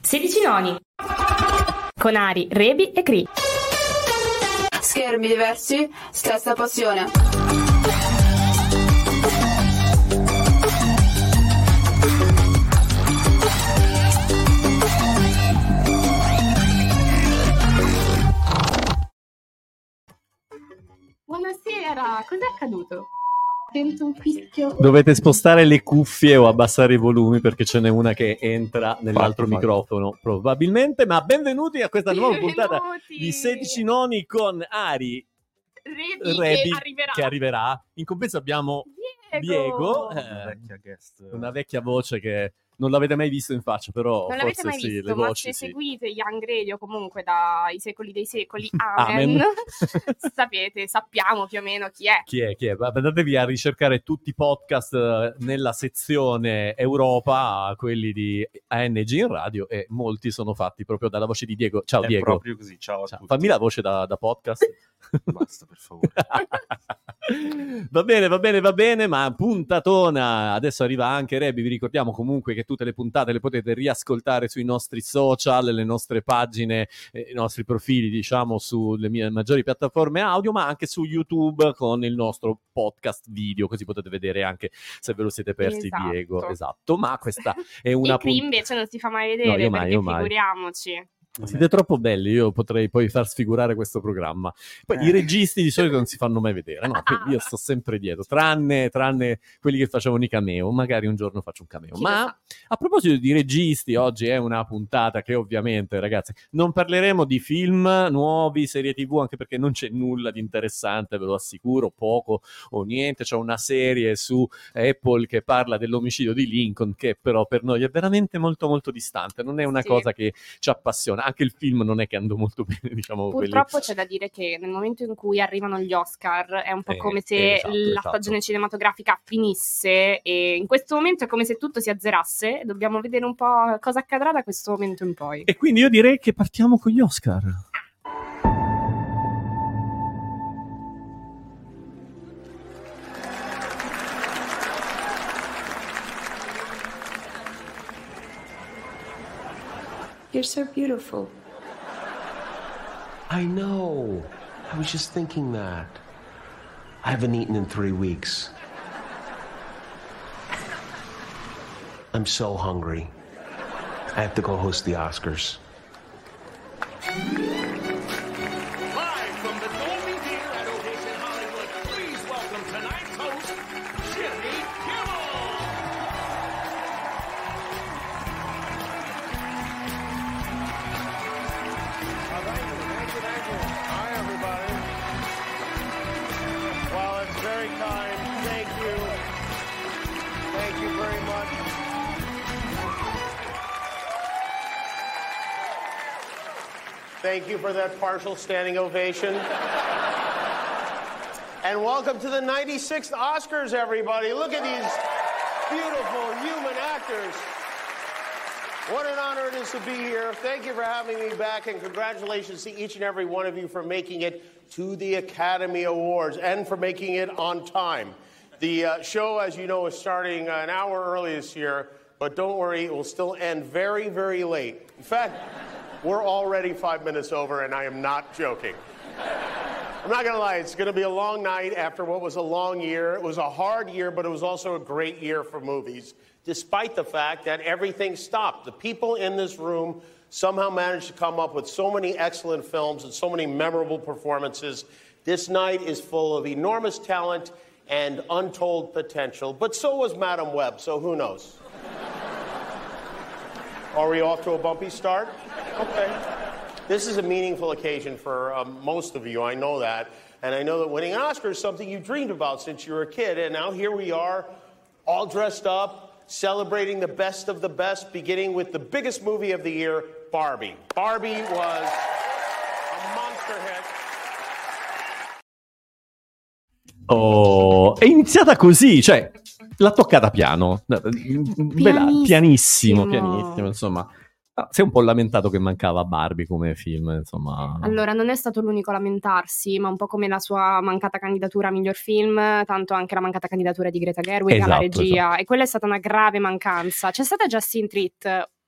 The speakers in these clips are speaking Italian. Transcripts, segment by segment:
16 noni con Ari, Rebi e Cri. Schermi diversi, stessa passione. Buonasera, cos'è accaduto? Sento un fischio. Dovete spostare le cuffie o abbassare i volumi perché ce n'è una che entra nell'altro microfono probabilmente, ma benvenuti a questa nuova puntata di 16 noni con Ari, Rebi che arriverà. In compenso abbiamo Diego, una vecchia voce che non l'avete mai visto in faccia, però non forse l'avete mai sì, visto, le ma voci se sì. seguite Young Radio comunque dai secoli dei secoli, amen. Sappiamo più o meno chi è. Chi è? Andatevi a ricercare tutti i podcast nella sezione Europa, quelli di ANG in radio, e molti sono fatti proprio dalla voce di Diego. Ciao Diego. È proprio così, ciao a tutti. Fammi la voce da podcast. Basta, per favore. Va bene, ma puntatona. Adesso arriva anche Rebi. Vi ricordiamo comunque che tutte le puntate le potete riascoltare sui nostri social, le nostre pagine, i nostri profili, diciamo, sulle mie maggiori piattaforme audio, ma anche su YouTube con il nostro podcast video, così potete vedere anche se ve lo siete persi. Esatto. Diego. Esatto, ma questa è una E Cri invece non si fa mai vedere, No, perché figuriamoci. Siete troppo belli, io potrei poi far sfigurare questo programma. Poi i registi di solito non si fanno mai vedere, no? Quindi io sto sempre dietro, tranne quelli che facevano i cameo. Magari un giorno faccio un cameo. Ma a proposito di registi, oggi è una puntata che ovviamente, ragazzi, non parleremo di film nuovi, serie TV, anche perché non c'è nulla di interessante, ve lo assicuro, poco o niente. C'è una serie su Apple che parla dell'omicidio di Lincoln, che però per noi è veramente molto molto distante, non è una cosa che ci appassiona. Anche il film non è che andò molto bene, diciamo. Purtroppo c'è da dire che nel momento in cui arrivano gli Oscar è un po' come se la stagione cinematografica finisse, e in questo momento è come se tutto si azzerasse. Dobbiamo vedere un po' cosa accadrà da questo momento in poi. E quindi io direi che partiamo con gli Oscar. You're so beautiful. I know. I was just thinking that. I haven't eaten in 3 weeks. I'm so hungry. I have to go host the Oscars. Live from the Dolby Theater at Ovation Hollywood, please welcome tonight's host, Jimmy Kimmel. Thank you. Hi, everybody. Well, it's very kind. Thank you. Thank you very much. Thank you for that partial standing ovation. And welcome to the 96th Oscars, everybody. Look at these beautiful human actors. What an honor it is to be here. Thank you for having me back, and congratulations to each and every one of you for making it to the Academy Awards and for making it on time. The show, as you know, is starting an hour early this year, but don't worry, it will still end very, very late. In fact, we're already 5 minutes over, and I am not joking. I'm not going to lie, it's going to be a long night after what was a long year. It was a hard year, but it was also a great year for movies, despite the fact that everything stopped. The people in this room somehow managed to come up with so many excellent films and so many memorable performances. This night is full of enormous talent and untold potential, but so was Madame Web, so who knows? Are we off to a bumpy start? Okay. This is a meaningful occasion for most of you, I know that. And I know that winning an Oscar is something you dreamed about since you were a kid. And now here we are, all dressed up, celebrating the best of the best, beginning with the biggest movie of the year, Barbie. Barbie was a monster hit. Oh, è iniziata così, cioè l'ha toccata piano, pianissimo, insomma. Si è un po' lamentato che mancava Barbie come film, insomma. Allora, non è stato l'unico a lamentarsi, ma un po' come la sua mancata candidatura a miglior film, tanto anche la mancata candidatura di Greta Gerwig alla regia, e quella è stata una grave mancanza. C'è stata Justine Triet,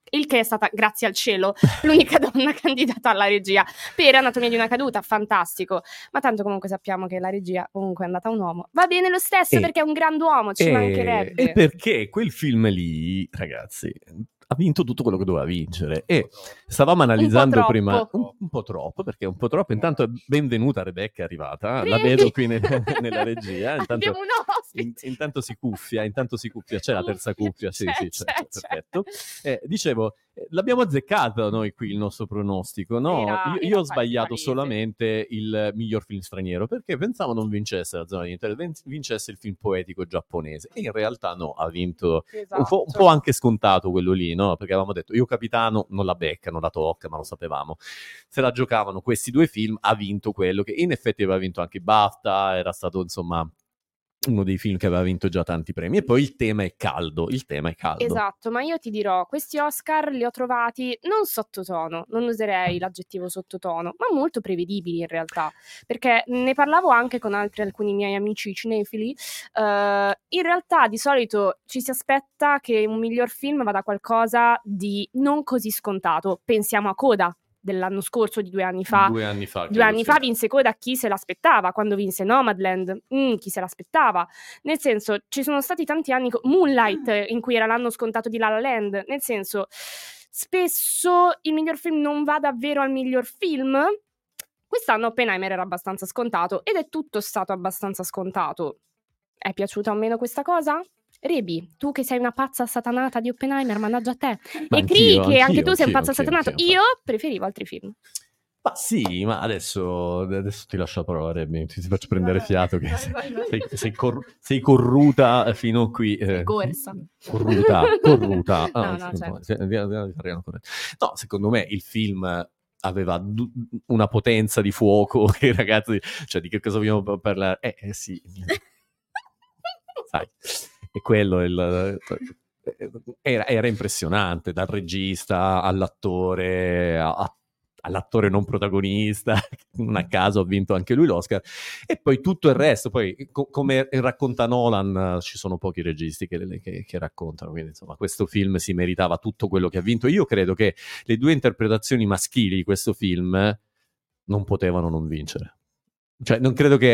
il che è stata, grazie al cielo, l'unica donna candidata alla regia. Per Anatomia di una caduta, fantastico, ma tanto comunque sappiamo che la regia comunque è andata a un uomo. Va bene lo stesso perché è un grand'uomo, ci mancherebbe. E perché quel film lì, ragazzi, ha vinto tutto quello che doveva vincere. E stavamo analizzando prima un po' troppo, perché un po' troppo. Intanto benvenuta Rebecca, è arrivata, la vedo qui nella regia. Abbiamo un ospite. Intanto si cuffia, c'è la terza cuffia, sì, c'è. Perfetto. Dicevo, l'abbiamo azzeccato noi qui il nostro pronostico, no? Io ho sbagliato solamente il miglior film straniero, perché pensavo non vincesse La zona di interesse, vincesse il film poetico giapponese, e in realtà no, ha vinto un po' anche scontato quello lì, no? Perché avevamo detto Io Capitano non la becca, non la tocca, ma lo sapevamo. Se la giocavano questi due film, ha vinto quello che in effetti aveva vinto anche i BAFTA, era stato insomma uno dei film che aveva vinto già tanti premi. E poi il tema è caldo. Esatto, ma io ti dirò, questi Oscar li ho trovati non sottotono, non userei l'aggettivo sottotono, ma molto prevedibili in realtà, perché ne parlavo anche con alcuni miei amici cinefili. In realtà di solito ci si aspetta che un miglior film vada qualcosa di non così scontato. Pensiamo a Coda dell'anno scorso, di 2 anni fa. 2 anni fa. 2 anni fa vinse Coda, chi se l'aspettava? Quando vinse Nomadland, chi se l'aspettava? Nel senso, ci sono stati tanti anni, Moonlight, in cui era l'anno scontato di La La Land, nel senso, spesso il miglior film non va davvero al miglior film. Quest'anno Oppenheimer era abbastanza scontato, ed è tutto stato abbastanza scontato. È piaciuta o meno questa cosa? Rebi, tu che sei una pazza satanata di Oppenheimer, mannaggia a te. E Cree, che anche tu sei un pazzo satanato. Io preferivo altri film. Ma sì, ma adesso ti lascio la parola, Rebi, ti faccio prendere fiato, che sei corruta fino qui. Corsa. Corruta. No, certo. No, secondo me il film aveva una potenza di fuoco che, ragazzi, cioè di che cosa vogliamo parlare? Sì. Sai. E quello era impressionante, dal regista all'attore, all'attore non protagonista, non a caso ha vinto anche lui l'Oscar, e poi tutto il resto. Poi come racconta Nolan, ci sono pochi registi che raccontano, quindi insomma questo film si meritava tutto quello che ha vinto. Io credo che le 2 interpretazioni maschili di questo film non potevano non vincere. Cioè, non credo che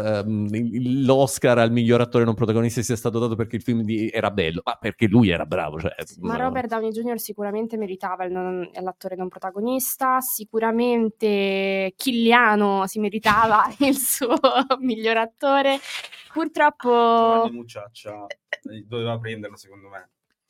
l'Oscar al miglior attore non protagonista sia stato dato perché il film era bello, ma perché lui era bravo. Cioè, ma Robert Downey Jr. sicuramente meritava l'attore non protagonista, sicuramente Chigliano si meritava il suo miglior attore. Purtroppo Giovanni Mucciaccia doveva prenderlo, secondo me.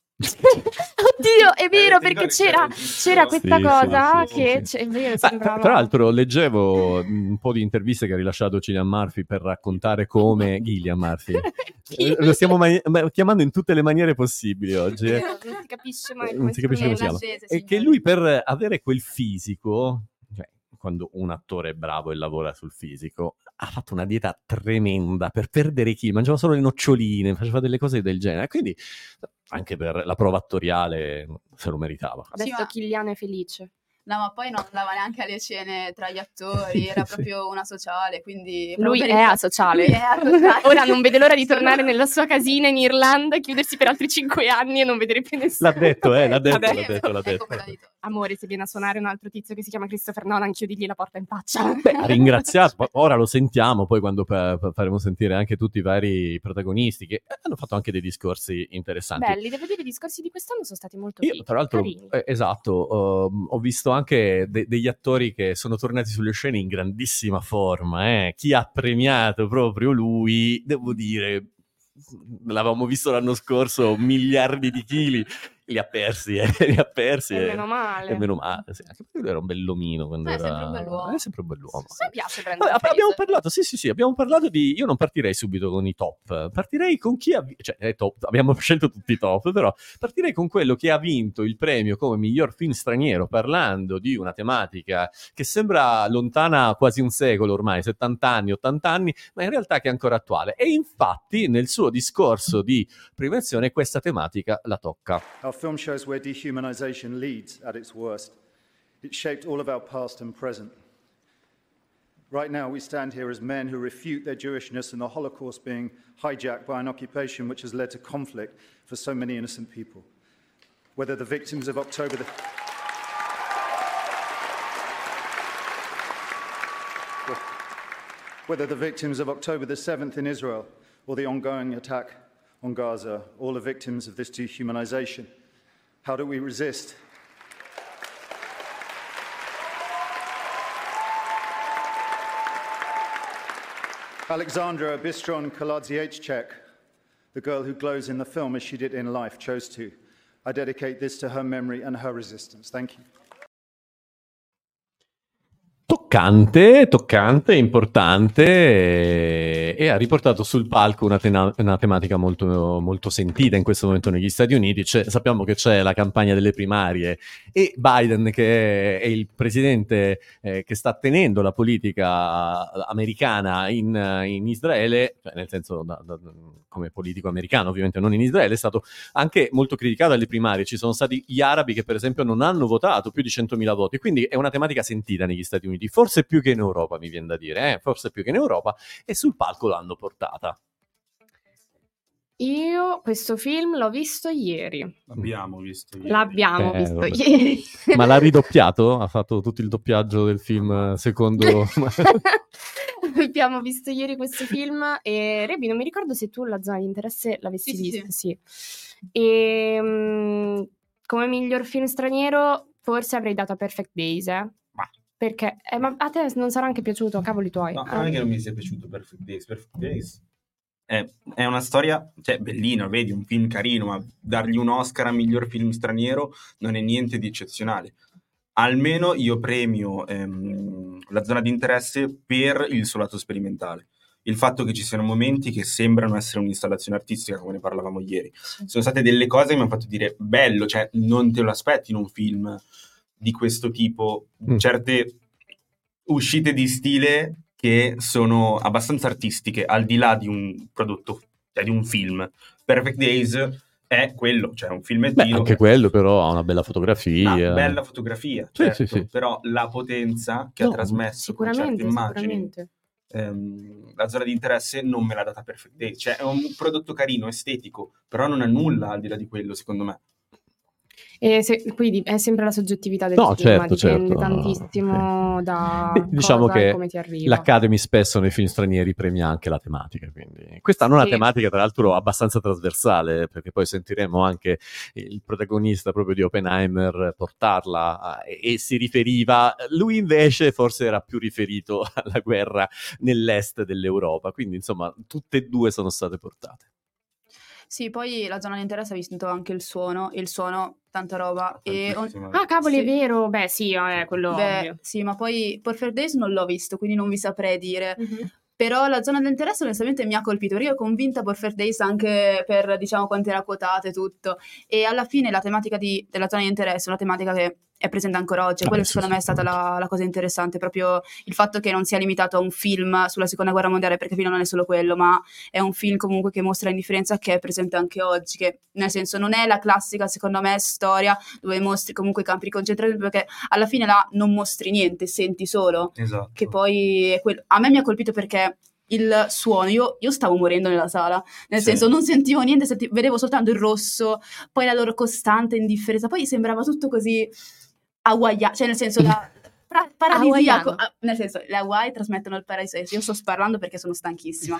Oddio, è vero, perché c'era questa cosa che tra l'altro leggevo un po' di interviste che ha rilasciato Cillian Murphy per raccontare come Cillian Murphy lo stiamo chiamando in tutte le maniere possibili oggi, non si capisce mai come si chiama, e che lui, per avere quel fisico, cioè, quando un attore è bravo e lavora sul fisico, ha fatto una dieta tremenda per perdere i chili, mangiava solo le noccioline, faceva delle cose del genere, quindi anche per la prova attoriale se lo meritava. Adesso Chigliano è felice. No, ma poi non andava neanche alle cene tra gli attori, era proprio una sociale, quindi... Lui è asociale. Ora non vede l'ora di tornare nella sua casina in Irlanda, chiudersi per altri 5 anni e non vedere più nessuno. L'ha detto. Ecco, amore, se viene a suonare un altro tizio che si chiama Christopher Nolan, chiudigli la porta in faccia. Beh, ha ringraziato, ora lo sentiamo, poi quando faremo sentire anche tutti i vari protagonisti che hanno fatto anche dei discorsi interessanti. Belli, devo dire, i discorsi di quest'anno sono stati molto carini. Tra l'altro, esatto, ho visto anche degli attori che sono tornati sulle scene in grandissima forma. Chi ha premiato proprio lui, devo dire, l'avevamo visto l'anno scorso, miliardi di chili, li ha persi. Meno male. E meno male, sì. Anche perché lui era un bell'omino quando è era... sempre un bell'uomo. Mi piace Brandon Fraser. Abbiamo parlato, sì, abbiamo parlato di... Io non partirei subito con i top, partirei con chi ha... Cioè, top, abbiamo scelto tutti i top, però partirei con quello che ha vinto il premio come miglior film straniero, parlando di una tematica che sembra lontana quasi un secolo ormai, 70 anni, 80 anni, ma in realtà che è ancora attuale. E infatti nel suo discorso di premiazione questa tematica la tocca. Our film shows where dehumanization leads at its worst. It shaped all of our past and present. Right now, we stand here as men who refute their Jewishness and the Holocaust being hijacked by an occupation which has led to conflict for so many innocent people. whether the victims of October the... Whether the victims of October the 7th in Israel or the ongoing attack on Gaza, all are victims of this dehumanization. How do we resist? Alexandra Bistron Kaladziejczak, the girl who glows in the film as she did in life, chose to. I dedicate this to her memory and her resistance. Thank you. Toccante, importante e ha riportato sul palco una tematica molto, molto sentita in questo momento negli Stati Uniti. Sappiamo che c'è la campagna delle primarie e Biden, che è il presidente che sta tenendo la politica americana in Israele, cioè nel senso come politico americano, ovviamente non in Israele, è stato anche molto criticato alle primarie. Ci sono stati gli arabi che per esempio non hanno votato, più di 100.000 voti, quindi è una tematica sentita negli Stati Uniti, forse più che in Europa, mi viene da dire, forse più che in Europa, e sul palco l'hanno portata. Io questo film l'ho visto ieri. L'abbiamo visto ieri. Ma l'ha ridoppiato? Ha fatto tutto il doppiaggio del film secondo... Abbiamo visto ieri questo film e Rebi, non mi ricordo se tu La zona di interesse l'avessi visto. Sì. E come miglior film straniero forse avrei dato a Perfect Days, perché ma a te non sarà anche piaciuto, cavoli tuoi. No, non è che non mi sia piaciuto Perfect Days è una storia, cioè, bellina, vedi, un film carino, ma dargli un Oscar a miglior film straniero non è niente di eccezionale. Almeno io premio La zona di interesse per il suo lato sperimentale. Il fatto che ci siano momenti che sembrano essere un'installazione artistica, come ne parlavamo ieri. Sono state delle cose che mi hanno fatto dire bello, cioè non te lo aspetti in un film di questo tipo. Certe uscite di stile che sono abbastanza artistiche, al di là di un prodotto, cioè di un film. Perfect Days è quello, cioè un filmettino. Anche quello però ha una bella fotografia. Una bella fotografia, certo, sì. Però la potenza che ha trasmesso con certe immagini, la zona di interesse non me l'ha data Perfect Days. Cioè è un prodotto carino, estetico, però non ha nulla al di là di quello, secondo me. Quindi è sempre la soggettività del film, certo, dipende tantissimo da diciamo cosa che e come ti arriva. l'Academy spesso nei film stranieri premia anche la tematica, quindi questa non è una tematica tra l'altro abbastanza trasversale, perché poi sentiremo anche il protagonista proprio di Oppenheimer portarla e si riferiva, lui invece forse era più riferito alla guerra nell'est dell'Europa, quindi insomma tutte e due sono state portate. Sì, poi La zona di interesse ha visto anche il suono, tanta roba. Cavoli, è vero, sì, quello ovvio. Sì, ma poi Perfect Days non l'ho visto, quindi non vi saprei dire. Però La zona di interesse onestamente mi ha colpito. Io ero convinta Perfect Days anche per, diciamo, quanto era quotata e tutto. E alla fine la tematica della zona di interesse è una tematica che è presente ancora oggi. Quello secondo me è stata la cosa interessante, proprio il fatto che non sia limitato a un film sulla seconda guerra mondiale, perché il film non è solo quello, ma è un film comunque che mostra l'indifferenza che è presente anche oggi, che nel senso non è la classica, secondo me, storia dove mostri comunque i campi di concentramento, perché alla fine là non mostri niente, senti solo. Esatto. Che poi a me mi ha colpito perché il suono, io stavo morendo nella sala, nel senso non sentivo niente, vedevo soltanto il rosso, poi la loro costante indifferenza, poi sembrava tutto così hawaiano, cioè nel senso paradisiaco, nel senso le Hawaii trasmettono il paradiso. Io sto sparlando perché sono stanchissima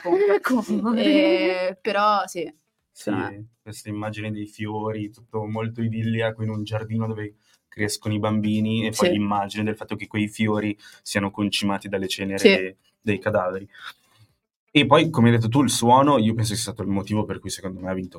comunque. Però sì, questa immagine dei fiori, tutto molto idilliaco in un giardino dove crescono i bambini, e poi l'immagine del fatto che quei fiori siano concimati dalle ceneri dei cadaveri. E poi, come hai detto tu, il suono, io penso sia stato il motivo per cui secondo me ha vinto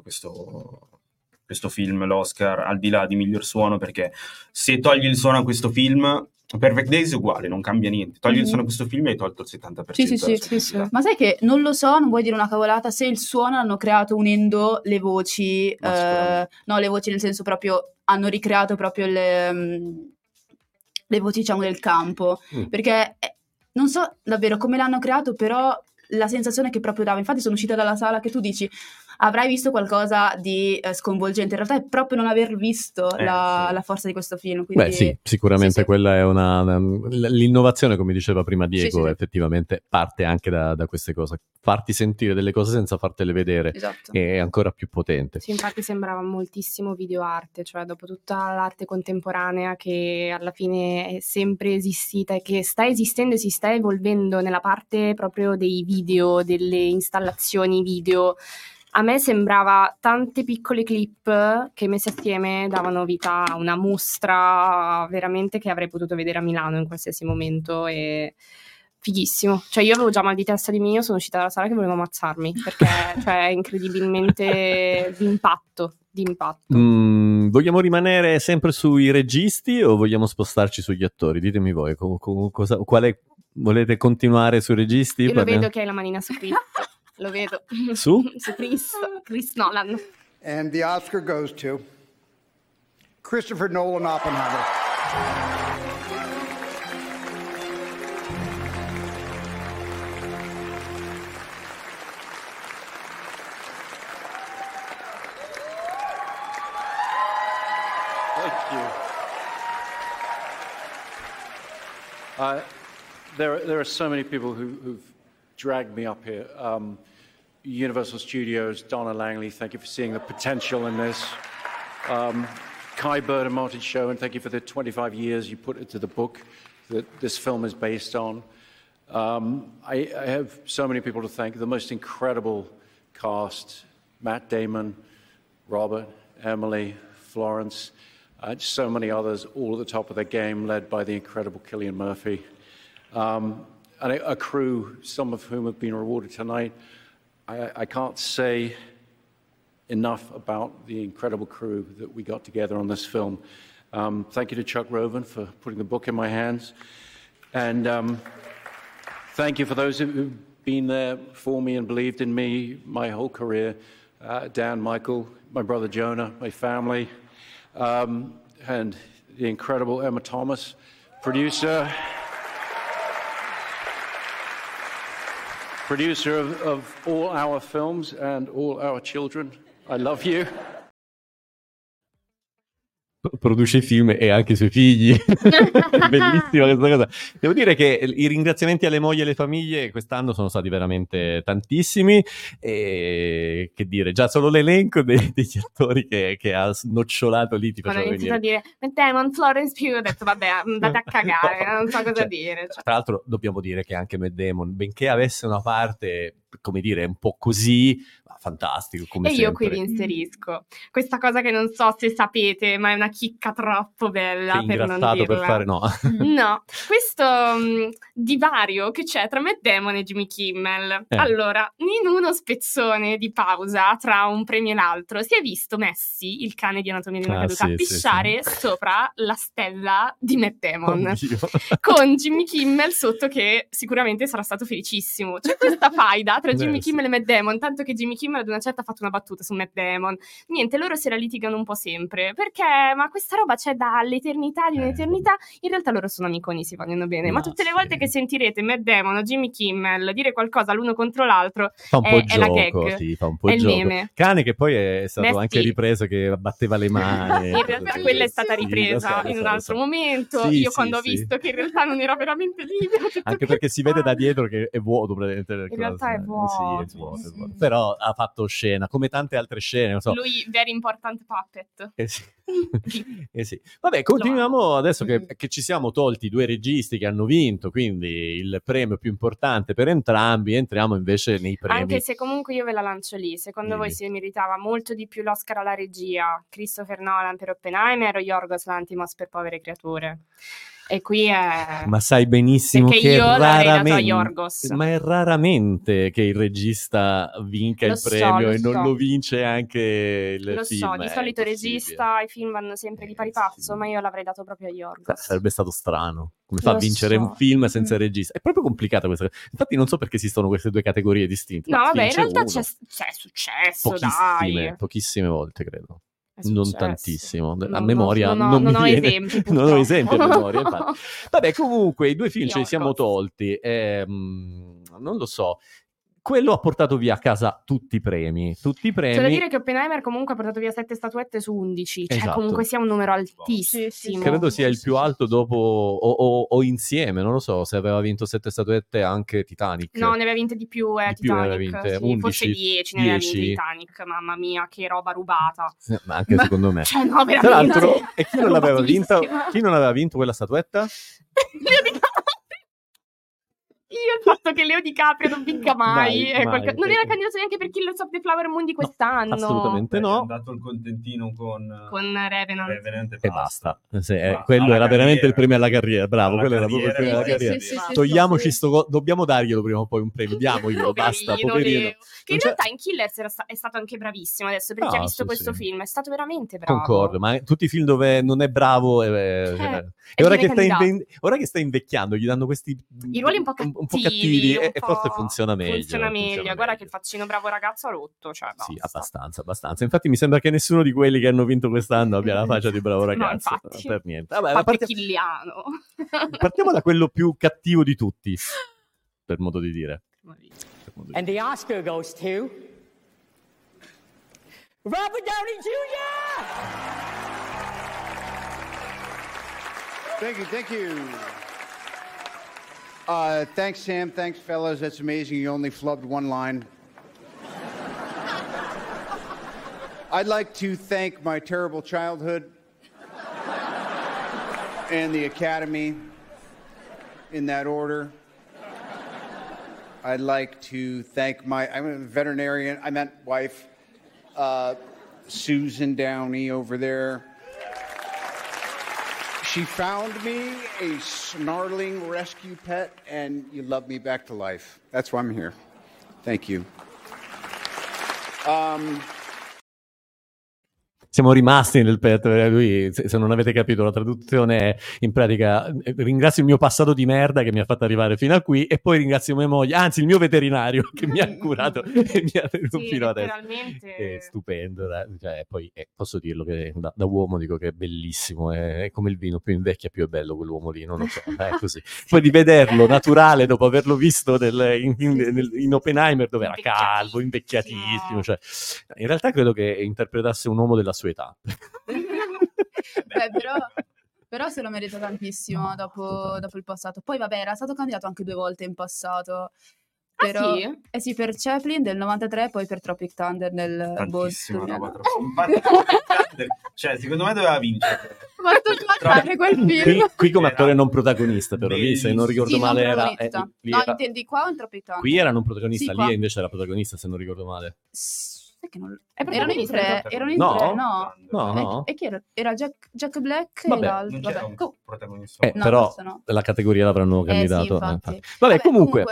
questo film l'Oscar, al di là di miglior suono, perché se togli il suono a questo film, Perfect Days è uguale, non cambia niente. Togli il suono a questo film e hai tolto il 70%. Sì. Ma sai che non lo so, non vuoi dire una cavolata, se il suono l'hanno creato unendo le voci, no, le voci nel senso proprio, hanno ricreato proprio le voci, diciamo, del campo, perché non so davvero come l'hanno creato, però la sensazione che proprio dava, infatti sono uscita dalla sala che tu dici avrai visto qualcosa di sconvolgente. In realtà è proprio non aver visto la forza di questo film. Quindi... Beh sì, sicuramente sì. Quella è l'innovazione, come diceva prima Diego, Sì. effettivamente parte anche da queste cose. Farti sentire delle cose senza fartele vedere Esatto. è ancora più potente. Sì, infatti sembrava moltissimo videoarte, cioè dopo tutta l'arte contemporanea che alla fine è sempre esistita e che sta esistendo e si sta evolvendo nella parte proprio dei video, delle installazioni video. A me sembrava tante piccole clip che messe assieme davano vita a una mostra veramente che avrei potuto vedere a Milano in qualsiasi momento e fighissimo. Cioè io avevo già mal di testa di mio, sono uscita dalla sala che volevo ammazzarmi perché cioè, è incredibilmente d'impatto. Vogliamo rimanere sempre sui registi o vogliamo spostarci sugli attori? Ditemi voi, volete continuare sui registi? Io lo vedo che hai la manina su Chris. Lo vedo. Su Chris Nolan. And the Oscar goes to Christopher Nolan Oppenheimer. Thank you. There are so many people who've dragged me up here. Universal Studios, Donna Langley, thank you for seeing the potential in this. Kai Bird and Martin Sherman, thank you for the 25 years you put into the book that this film is based on. I have so many people to thank. The most incredible cast, Matt Damon, Robert, Emily, Florence, just so many others, all at the top of their game, led by the incredible Cillian Murphy. And a crew, some of whom have been rewarded tonight. I can't say enough about the incredible crew that we got together on this film. Thank you to Chuck Roven for putting the book in my hands. And thank you for those who've been there for me and believed in me my whole career. Dan, Michael, my brother Jonah, my family, and the incredible Emma Thomas, producer of all our films and all our children. I love you. Produce i film e anche i suoi figli. Bellissima questa cosa. Devo dire che i ringraziamenti alle mogli e alle famiglie quest'anno sono stati veramente tantissimi e che dire, già solo l'elenco degli attori che ha snocciolato lì ti quando faceva ho iniziato venire. a dire Matt Damon, Florence Pugh, ho detto vabbè andate a cagare, non so cosa dire. Cioè. Tra l'altro dobbiamo dire che anche Matt Damon, benché avesse una parte, come dire, un po' così, fantastico come e sempre. io qui vi inserisco questa cosa che non so se sapete, ma è una chicca troppo bella Che per non ingrattato dirla. per fare no. No, questo divario che c'è tra Matt Damon e Jimmy Kimmel. Allora, in uno spezzone di pausa tra un premio e l'altro si è visto Messi, il cane di Anatomia di una caduta, pisciare sopra la stella di Matt Damon con Jimmy Kimmel sotto che sicuramente sarà stato felicissimo. C'è questa faida tra Jimmy Kimmel e Matt Damon, tanto che Jimmy Kimmel ad una certa ha fatto una battuta su Matt Damon. Niente, loro se la litigano un po' sempre perché ma questa roba c'è dall'eternità di un'eternità. In realtà loro sono amiconi, si vogliono bene, ma tutte le volte che sentirete Matt Damon o Jimmy Kimmel dire qualcosa l'uno contro l'altro fa un po' è la gag, sì, fa un po' è il gioco. meme. Cane che poi è stato Messi. anche ripreso che batteva le mani. In realtà quella è stata ripresa in un altro momento. Io quando ho visto che in realtà non era veramente lì, anche perché si vede da dietro che è vuoto praticamente. In realtà è vuoto. Sì, è vuoto. Però ha fatto scena come tante altre scene, non so. Lui very important puppet. Sì. Vabbè, continuiamo adesso che ci siamo tolti 2 registi che hanno vinto, quindi il premio più importante per entrambi. Entriamo invece nei premi. Anche se comunque io ve la lancio lì. Secondo voi si meritava molto di più l'Oscar alla regia Christopher Nolan per Oppenheimer o Yorgos Lanthimos per Povere creature? E qui è... Ma sai benissimo perché che io l'avrei dato a raramente, Yorgos. ma è raramente che il regista vinca il premio e non lo vince anche il film. Lo so, di solito il regista, i film vanno sempre di pari passo, ma io l'avrei dato proprio a Yorgos. Sarebbe stato strano. Come fa a vincere un film senza regista? È proprio complicata questa cosa. Infatti non so perché esistono queste 2 categorie distinte. No, vabbè, in realtà uno. c'è successo, dai. Pochissime volte, credo. Non tantissimo, a No, memoria non non mi ho viene, esempi, non ho esempi a memoria, infatti. Vabbè, comunque i 2 film ce li Yorgos. siamo tolti, non lo so, quello ha portato via a casa tutti i premi. C'è da dire che Oppenheimer comunque ha portato via 7 statuette su 11, cioè Esatto. comunque sia un numero altissimo. Credo sia il più alto dopo o insieme, non lo so se aveva vinto 7 statuette anche Titanic. No, ne aveva vinte di più Di Titanic, più ne aveva vinte, sì, 11, forse 10 ne aveva vinte 10. Titanic, mamma mia, che roba rubata. Ma anche secondo me. Cioè, no, veramente. Tra l'altro, e chi non l'aveva vinta? Rubatissima. Chi non aveva vinto quella statuetta? Io il fatto che Leo DiCaprio non vinca mai, Mai, non mai. era candidato neanche per Killers of the Flower Moon di quest'anno. Assolutamente È no. andato il contentino con Revenant. E basta. Sì, Ma quello alla era veramente carriera. il premio alla carriera. Bravo, Alla quello era proprio il premio alla carriera, carriera. sì, sì, Togliamoci sì. dobbiamo darglielo prima o poi un premio. Diamoglielo, basta, poverino. Leo. Che in realtà in Killers è stato anche bravissimo adesso, per chi ha visto sì, questo sì. film, è stato veramente bravo. Concordo, ma tutti i film dove non è bravo e ora che, ora che sta invecchiando gli danno questi i ruoli un po' cattivi, e forse funziona meglio. Funziona meglio. Guarda che il faccino bravo ragazzo ha rotto, cioè basta. Sì, abbastanza. Infatti mi sembra che nessuno di quelli che hanno vinto quest'anno abbia la faccia di bravo ragazzo. No, infatti. Per niente. Vabbè, Chilliano. partiamo da quello più cattivo di tutti, per modo di dire. And the Oscar goes to Robert Downey Jr. Thank you. Thanks, Sam. Thanks, fellas. That's amazing. You only flubbed one line. I'd like to thank my terrible childhood and the Academy in that order. I'd like to thank I'm a veterinarian, I meant wife, Susan Downey over there. She found me a snarling rescue pet, and you love me back to life. That's why I'm here. Thank you. Siamo rimasti nel pet, lui, se non avete capito la traduzione è in pratica ringrazio il mio passato di merda che mi ha fatto arrivare fino a qui e poi ringrazio mia moglie, anzi il mio veterinario che mi ha curato e mi ha tenuto fino adesso. È stupendo, cioè, poi posso dirlo che da uomo dico che è bellissimo, è come il vino, più invecchia più è bello quell'uomo lì, non lo so, è così. Poi di vederlo naturale dopo averlo visto in Oppenheimer dove era calvo, invecchiatissimo, cioè, in realtà credo che interpretasse un uomo della sua età. Però se lo merita tantissimo dopo il passato. Poi vabbè, era stato candidato anche 2 volte in passato. Però, sì? Sì, per Chaplin del 93, poi per Tropic Thunder nel tantissima roba. Cioè, secondo me doveva vincere. Basta guardare quel film. Qui come attore non protagonista, però lì se non ricordo Sì, male non era, protagonista. lì No, era- intendi qua o in Tropic Thunder? qui era non protagonista, Sì, lì qua. invece era protagonista se non ricordo male. Sai che non... È Erano in protagonista, 3, erano in No? 3, no. No? E chi era? Era Jack Black Vabbè, e l'altro. Non c'era Vabbè. un protagonista. No, però forse no. la categoria l'avranno candidato. infatti. Vabbè, comunque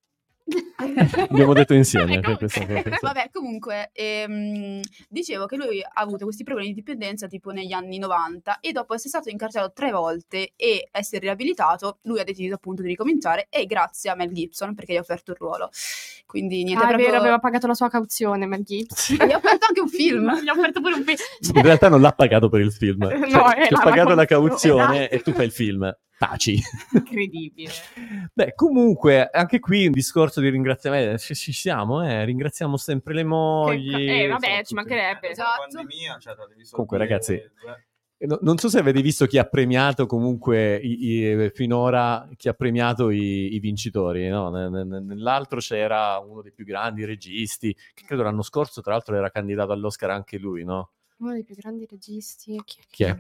abbiamo detto insieme Vabbè, che questa cosa. Vabbè, comunque, dicevo che lui ha avuto questi problemi di dipendenza tipo negli anni 90 e dopo essere stato incarcerato 3 volte e essere riabilitato, lui ha deciso appunto di ricominciare e grazie a Mel Gibson perché gli ha offerto il ruolo. Quindi niente, È proprio... vero, aveva pagato la sua cauzione Mel Gibson. Gli ha offerto anche un film. Gli ha offerto pure un film. In realtà non l'ha pagato per il film, No, ti ho la pagato la cauzione, cauzione e tu fai il film. Taci. Incredibile. Beh, comunque, anche qui un discorso di ringraziamento. Ci siamo, ringraziamo sempre le mogli. Vabbè, ci mancherebbe. Esatto. Pandemia, cioè, devi Comunque, soffrire- ragazzi, non so se avete visto chi ha premiato comunque finora chi ha premiato i vincitori, no? Nell'altro c'era uno dei più grandi registi che credo l'anno scorso tra l'altro era candidato all'Oscar anche lui, no? Uno dei più grandi registi. Chi ha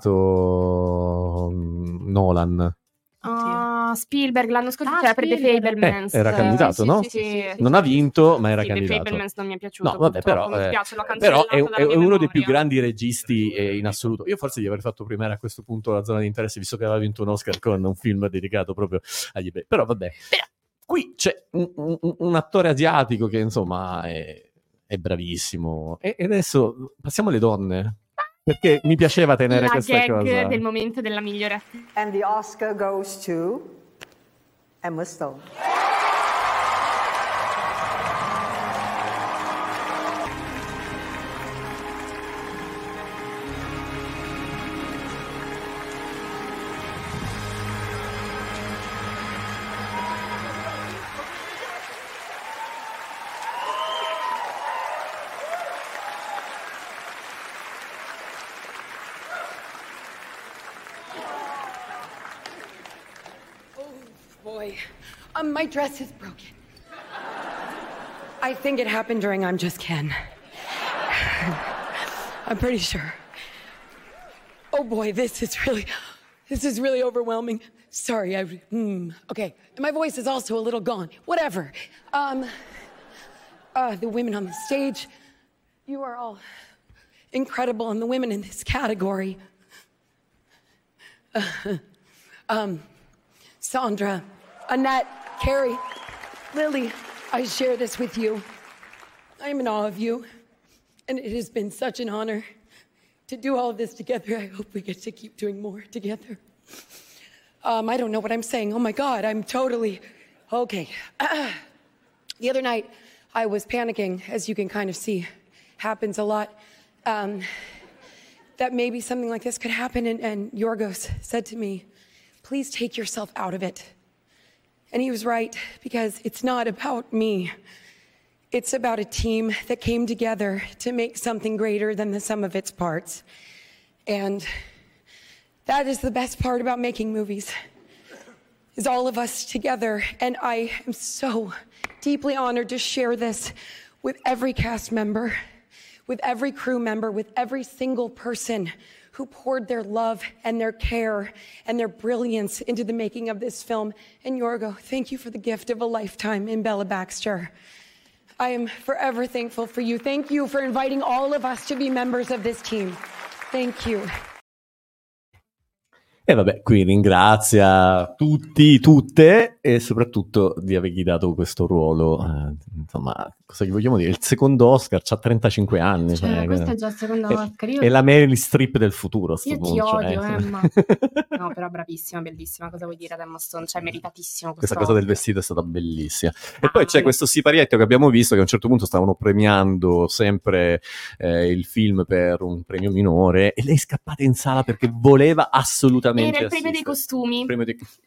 premiato Nolan. Spielberg l'anno scorso c'era per The Fabelmans. Era candidato, no? Sì. Non ha vinto, ma era Sì, The candidato. Fabelmans non mi è piaciuto. No, vabbè, però, mi spiace, l'ho però cancellato è dalla mia uno dei più memoria. grandi registi in assoluto. Io forse gli avrei fatto premiare a questo punto la zona di interesse, visto che aveva vinto un Oscar con un film dedicato proprio agli ebrei. Però vabbè, qui c'è un attore asiatico che insomma è bravissimo. E adesso passiamo alle donne, perché mi piaceva tenere La questa gag cosa. del momento della migliore attrice. And the Oscar goes to Emma Stone. My dress is broken. I think it happened during I'm Just Ken. I'm pretty sure. Oh boy, this is really overwhelming. Sorry, okay. My voice is also a little gone. Whatever. The women on the stage, you are all incredible, and the women in this category. Sandra, Annette, Carrie, Lily, I share this with you. I'm in awe of you, and it has been such an honor to do all of this together. I hope we get to keep doing more together. I don't know what I'm saying. Oh my God, I'm totally... Okay. The other night, I was panicking, as you can kind of see. Happens a lot. That maybe something like this could happen, and Yorgos said to me, please take yourself out of it. And he was right, because it's not about me. It's about a team that came together to make something greater than the sum of its parts. And that is the best part about making movies, is all of us together. And I am so deeply honored to share this with every cast member, with every crew member, with every single person who poured their love and their care and their brilliance into the making of this film. And Yorgo, thank you for the gift of a lifetime in Bella Baxter. I am forever thankful for you. Thank you for inviting all of us to be members of this team. Thank you. E vabbè, qui ringrazia tutti, tutte, e soprattutto di avergli dato questo ruolo. Insomma, cosa gli vogliamo dire? Il secondo Oscar, c'ha 35 anni. Cioè, questo è già il secondo Oscar. È la Meryl Streep del futuro. Io ti odio, Emma. No, però bravissima, bellissima. Cosa vuoi dire ad Emma Stone? Cioè, meritatissimo questa cosa del vestito è stata bellissima. E poi c'è questo siparietto che abbiamo visto, che a un certo punto stavano premiando sempre il film per un premio minore, e lei è scappata in sala perché voleva assolutamente era il premio dei costumi. Quello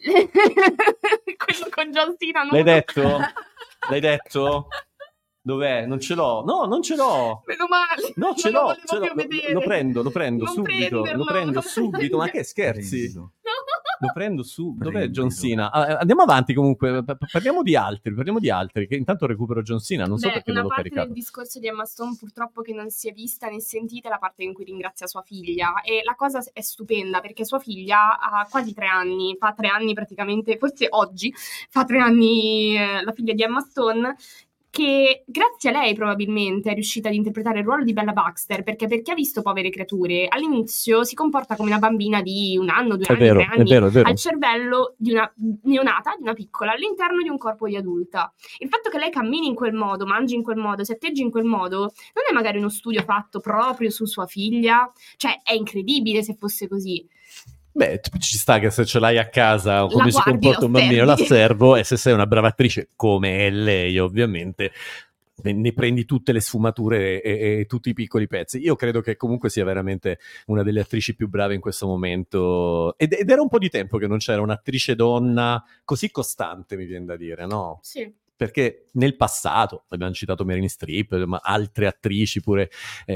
con John Cena. L'hai detto? L'hai detto? Dov'è? Non ce l'ho. No, non ce l'ho. Meno male. No, ce l'ho. Lo prendo subito. Ma che scherzi? Lo prendo su. Dov'è John Cena? Andiamo avanti comunque. Parliamo di altri. Che intanto recupero John Cena. Non so perché non l'ho caricato. Una parte del discorso di Emma Stone purtroppo che non si è vista né sentita è la parte in cui ringrazia sua figlia. E la cosa è stupenda perché sua figlia ha quasi 3 anni. Fa 3 anni praticamente. Forse oggi fa 3 anni la figlia di Emma Stone, che grazie a lei probabilmente è riuscita ad interpretare il ruolo di Bella Baxter, perché per chi ha visto Povere Creature all'inizio si comporta come una bambina di 1 anno, 2 anni, 3 anni, è vero. ha il cervello di una neonata, di una piccola, all'interno di un corpo di adulta. Il fatto che lei cammini in quel modo, mangi in quel modo, si atteggi in quel modo, non è magari uno studio fatto proprio su sua figlia, cioè è incredibile se fosse così. Beh, ci sta che se ce l'hai a casa, come si comporta un bambino, la servo, e se sei una brava attrice, come è lei ovviamente, ne prendi tutte le sfumature e tutti i piccoli pezzi. Io credo che comunque sia veramente una delle attrici più brave in questo momento, ed era un po' di tempo che non c'era un'attrice donna così costante, mi viene da dire, no? Sì. Perché nel passato, abbiamo citato Meryl Streep, ma altre attrici pure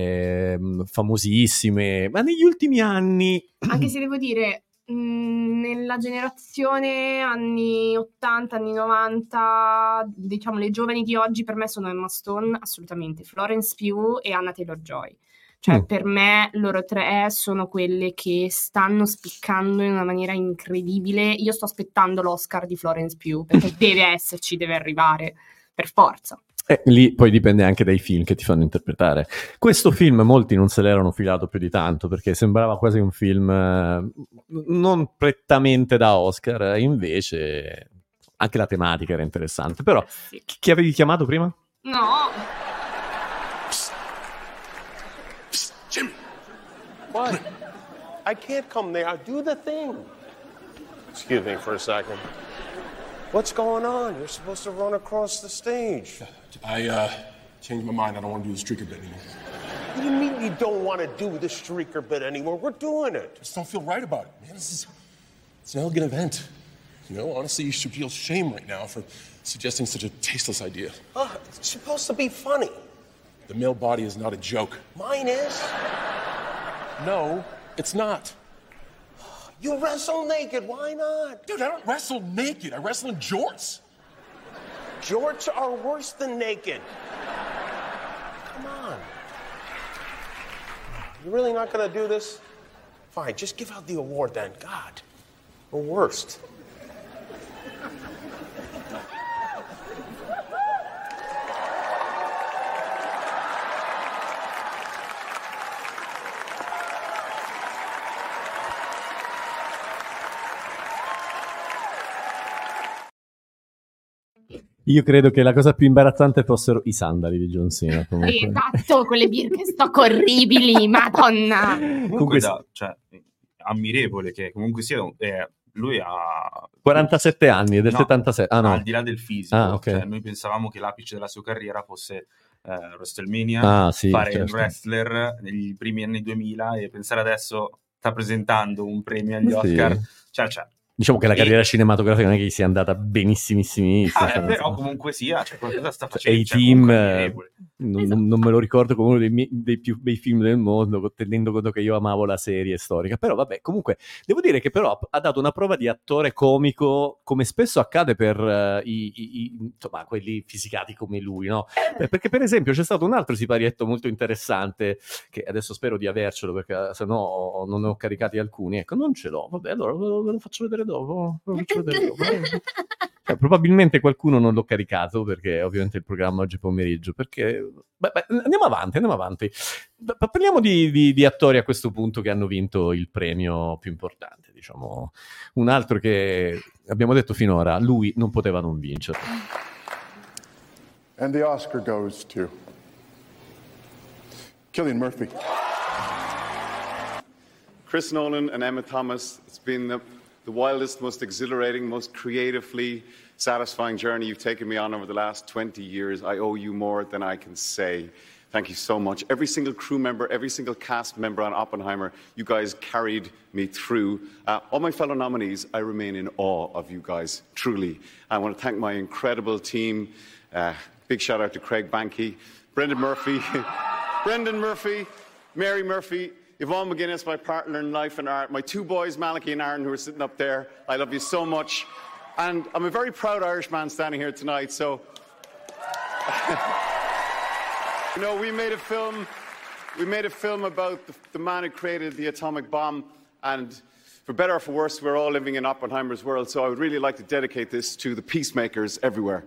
famosissime, ma negli ultimi anni... Anche se devo dire, nella generazione anni 80, anni 90, diciamo le giovani di oggi per me sono Emma Stone, assolutamente, Florence Pugh e Anna Taylor-Joy. Cioè, per me loro 3 sono quelle che stanno spiccando in una maniera incredibile. Io sto aspettando l'Oscar di Florence Pugh, perché deve esserci, deve arrivare, per forza. Lì poi dipende anche dai film che ti fanno interpretare. Questo film molti non se l'erano filato più di tanto, perché sembrava quasi un film non prettamente da Oscar, invece anche la tematica era interessante. Però, sì. Chi avevi chiamato prima? No! What? I can't come there. Do the thing. Excuse me for a second. What's going on? You're supposed to run across the stage. I changed my mind. I don't want to do the streaker bit anymore. What do you mean you don't want to do the streaker bit anymore? We're doing it. I just don't feel right about it, man. It's an elegant event. You know, honestly, you should feel shame right now for suggesting such a tasteless idea. It's supposed to be funny. The male body is not a joke. Mine is. No, it's not. You wrestle naked, why not? Dude, I don't wrestle naked. I wrestle in jorts. Jorts are worse than naked. Come on. You're really not gonna do this? Fine, just give out the award then. God, the worst. Io credo che la cosa più imbarazzante fossero i sandali di John Cena. Comunque. Esatto, quelle Birkenstock orribili, madonna. Comunque, cioè, ammirevole che comunque sia... lui ha 47 anni, è del 77. Ah, no. Al di là del fisico, okay. Cioè, noi pensavamo che l'apice della sua carriera fosse WrestleMania, fare il wrestler negli primi anni 2000 e pensare adesso sta presentando un premio agli Oscar. Cioè, diciamo che la carriera cinematografica non è che gli sia andata benissimissima. Però comunque sia, qualcosa sta facendo. A-Team, non me lo ricordo come uno dei più bei film del mondo, tenendo conto che io amavo la serie storica. Però vabbè, comunque devo dire che però ha dato una prova di attore comico, come spesso accade per insomma, quelli fisicati come lui, no? Perché per esempio c'è stato un altro siparietto molto interessante, che adesso spero di avercelo, perché se no non ne ho caricati alcuni. Ecco, non ce l'ho. Vabbè, allora ve lo faccio vedere dopo. Probabilmente qualcuno non l'ho caricato, perché ovviamente il programma oggi pomeriggio, perché andiamo avanti. Parliamo di attori a questo punto che hanno vinto il premio più importante, diciamo. Un altro che abbiamo detto finora, lui non poteva non vincere. And the Oscar goes to Cillian Murphy. Chris Nolan and Emma Thomas, it's been the wildest, most exhilarating, most creatively satisfying journey you've taken me on over the last 20 years. I owe you more than I can say. Thank you so much. Every single crew member, every single cast member on Oppenheimer, you guys carried me through. All my fellow nominees, I remain in awe of you guys, truly. I want to thank my incredible team. Big shout out to Craig Banke, Brendan Murphy, Mary Murphy, Yvonne McGuinness, my partner in life and art, my two boys, Malachy and Aaron, who are sitting up there. I love you so much. And I'm a very proud Irish man standing here tonight, so... You know, we made a film about the man who created the atomic bomb, and for better or for worse, we're all living in Oppenheimer's world, so I would really like to dedicate this to the peacemakers everywhere.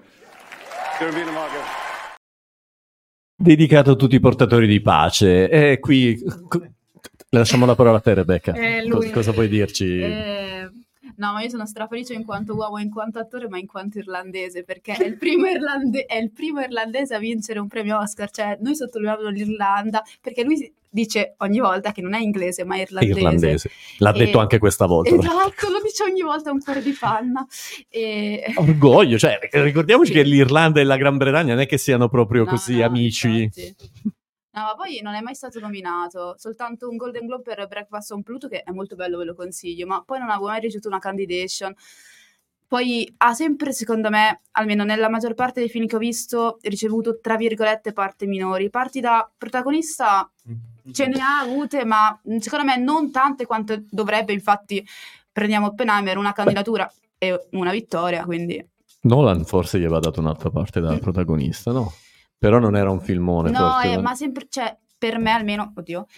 Dedicato a tutti i portatori di pace. E qui lasciamo la parola a te, Rebecca. Cosa puoi dirci? No, ma io sono strafelice in quanto uomo, in quanto attore, ma in quanto irlandese, perché è il primo irlandese a vincere un premio Oscar. Cioè, noi sottolineiamo l'Irlanda, perché lui dice ogni volta che non è inglese, ma è irlandese. L'ha detto anche questa volta. Esatto, lo dice ogni volta, un cuore di panna. Orgoglio, cioè, ricordiamoci che l'Irlanda e la Gran Bretagna non è che siano proprio così amici. Infatti. No, ma poi non è mai stato nominato, soltanto un Golden Globe per Breakfast on Pluto, che è molto bello, ve lo consiglio, ma poi non avevo mai ricevuto una candidation. Poi ha sempre, secondo me, almeno nella maggior parte dei film che ho visto, ricevuto, tra virgolette, parti minori. Parti da protagonista ce ne ha avute, ma secondo me non tante quanto dovrebbe. Infatti prendiamo Oppenheimer, una candidatura e una vittoria, quindi... Nolan forse gli aveva dato un'altra parte da protagonista, no? Però non era un filmone. No, forse, ma sempre, cioè, per me almeno,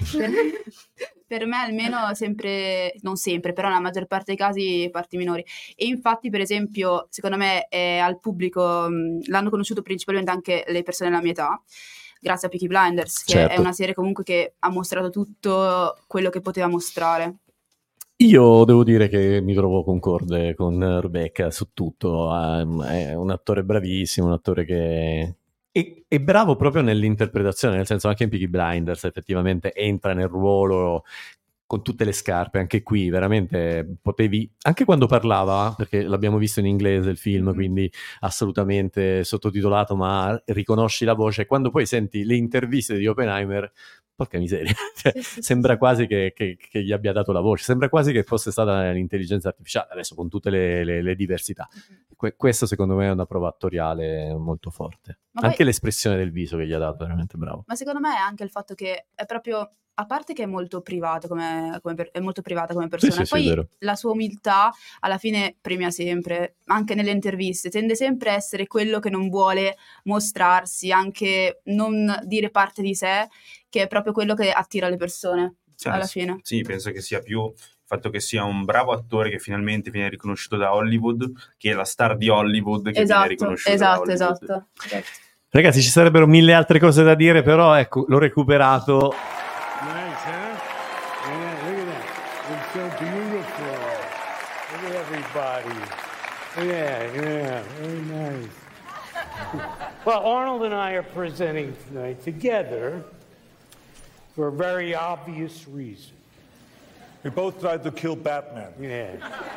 per me almeno sempre, non sempre, però nella maggior parte dei casi parti minori. E infatti, per esempio, secondo me al pubblico l'hanno conosciuto principalmente anche le persone della mia età, grazie a Peaky Blinders, che è una serie comunque che ha mostrato tutto quello che poteva mostrare. Io devo dire che mi trovo concorde con Rebecca su tutto. È un attore bravissimo, un attore che... è bravo proprio nell'interpretazione, nel senso anche in Peaky Blinders effettivamente entra nel ruolo con tutte le scarpe, anche qui veramente potevi, anche quando parlava, perché l'abbiamo visto in inglese il film, quindi assolutamente sottotitolato, ma riconosci la voce, quando poi senti le interviste di Oppenheimer, porca miseria, cioè, sembra quasi che gli abbia dato la voce, sembra quasi che fosse stata l'intelligenza artificiale, adesso con tutte le diversità. Questo secondo me è una prova attoriale molto forte. Ma anche l'espressione del viso che gli ha dato, veramente bravo. Ma secondo me è anche il fatto che è proprio a parte che è molto privato è molto privata come persona, Sì, poi è vero. la sua umiltà alla fine premia sempre, anche nelle interviste, tende sempre a essere quello che non vuole mostrarsi, anche non dire parte di sé, che è proprio quello che attira le persone alla fine. Sì, penso che sia più il fatto che sia un bravo attore che finalmente viene riconosciuto da Hollywood, che è la star di Hollywood che viene riconosciuta da Hollywood. Esatto. Ragazzi, ci sarebbero mille altre cose da dire, però ecco, l'ho recuperato. Nice, huh? Yeah, look at that. It's so beautiful. Look at everybody. Yeah, very nice. Well, Arnold and I are presenting tonight together for a very obvious reason. We both tried to kill Batman. Yeah.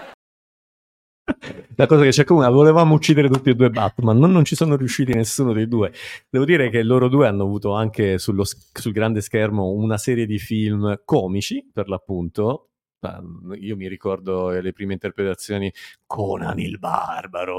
La cosa che c'è comune, volevamo uccidere tutti e due Batman, non ci sono riusciti nessuno dei due. Devo dire che loro due hanno avuto anche sul grande schermo una serie di film comici, per l'appunto. Io mi ricordo le prime interpretazioni: Conan il Barbaro,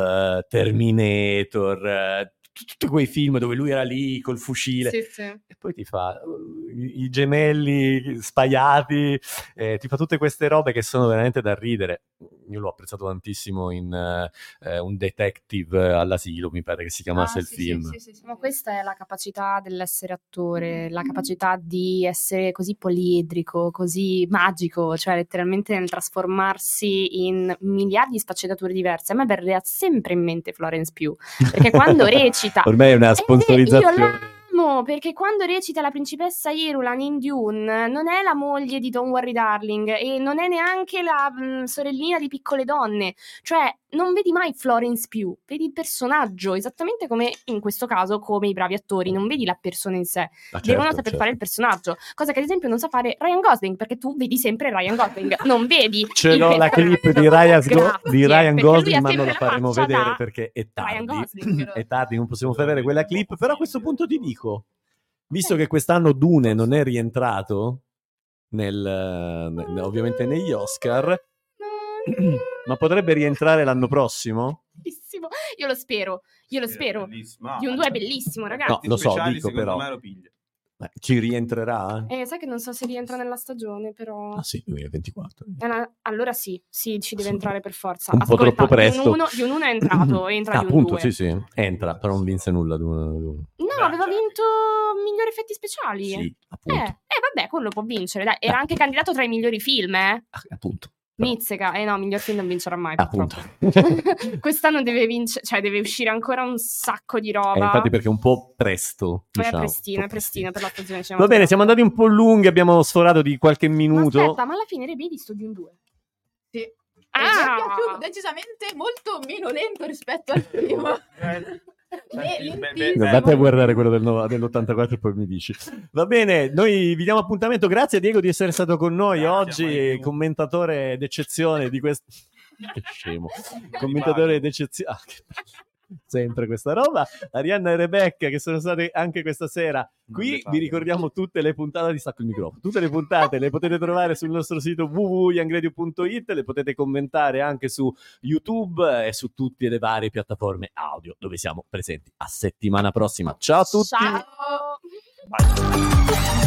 Terminator, tutti quei film dove lui era lì col fucile. Sì. E poi ti fa i gemelli spaiati, ti fa tutte queste robe che sono veramente da ridere. Io l'ho apprezzato tantissimo in Un detective all'asilo, mi pare che si chiamasse il film. Sì. Ma questa è la capacità dell'essere attore, la capacità di essere così poliedrico, così magico, cioè letteralmente nel trasformarsi in miliardi di sfaccettature diverse. A me verrà sempre in mente Florence Pugh, perché quando recita... Ormai è una sponsorizzazione. Perché quando recita la principessa Irulan in Dune non è la moglie di Don't Worry Darling e non è neanche la sorellina di Piccole Donne, cioè non vedi mai Florence Pugh, vedi il personaggio, esattamente come in questo caso, come i bravi attori, non vedi la persona in sé, devono saper fare il personaggio, cosa che ad esempio non sa fare Ryan Gosling, perché tu vedi sempre Ryan Gosling, non vedi Ce l'ho la clip di Ryan Gosling, ma non la faremo faccia vedere da perché è Ryan tardi. Gosling. È tardi, non possiamo vedere quella clip, però a questo punto ti dico, visto che quest'anno Dune non è rientrato ovviamente negli Oscar, ma potrebbe rientrare l'anno prossimo? Bellissimo. Io lo spero di un 2 è bellissimo, ragazzi. No, lo so, dico secondo però me lo piglia. ci rientrerà? Sai che non so se rientra nella stagione, però... Ah sì, 2024. Allora sì, ci deve entrare per forza. Un po' troppo presto. Di un 1 è entrato, entra di un appunto, 2. sì, entra, però non vinse nulla. No, aveva vinto migliori effetti speciali. Sì, appunto. Vabbè, quello può vincere. Dai, era anche candidato tra i migliori film, Appunto. Mizzica. No, miglior film non vincerà mai. Appunto. Quest'anno deve vincere, cioè deve uscire ancora un sacco di roba. Infatti perché è un po' presto. Diciamo. È prestino per la stagione cinematografica. Va bene, siamo andati un po' lunghi, abbiamo sforato di qualche minuto. Ma aspetta, ma alla fine vedi visto di un 2? Sì. Mi è piaciuto decisamente molto meno lento rispetto al primo. Andate a guardare quello dell'84 e poi mi dici. Va bene, noi vi diamo appuntamento. Grazie a Diego di essere stato con noi oggi, commentatore d'eccezione di questo. Che scemo, commentatore d'eccezione. Sempre questa roba. Arianna e Rebecca che sono state anche questa sera qui. Vi ricordiamo tutte le puntate di Stacco il microfono. Tutte le puntate le potete trovare sul nostro sito www.youngradio.it, le potete commentare anche su YouTube e su tutte le varie piattaforme audio dove siamo presenti. A settimana prossima. Ciao a tutti. Ciao. Bye.